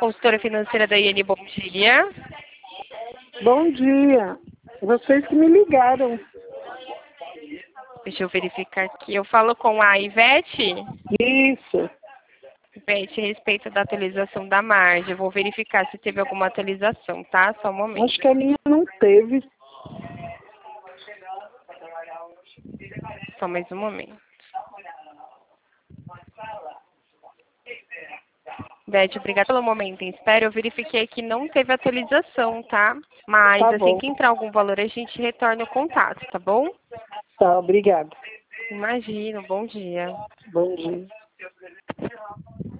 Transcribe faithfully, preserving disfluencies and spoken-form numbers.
consultora financeira da I N, bom dia. Bom dia. Vocês que me ligaram. Deixa eu verificar aqui. Eu falo com a Ivete. Isso. Ivete, a respeito da atualização da margem. Eu vou verificar se teve alguma atualização, tá? Só um momento. Acho que a minha não teve. Só mais um momento. Ivete, obrigada pelo momento em espera. Eu verifiquei que não teve atualização, tá? Mas Tá assim bom. que entrar algum valor, a gente retorna o contato, tá bom? Tá, obrigada. Imagino, bom dia. Bom dia.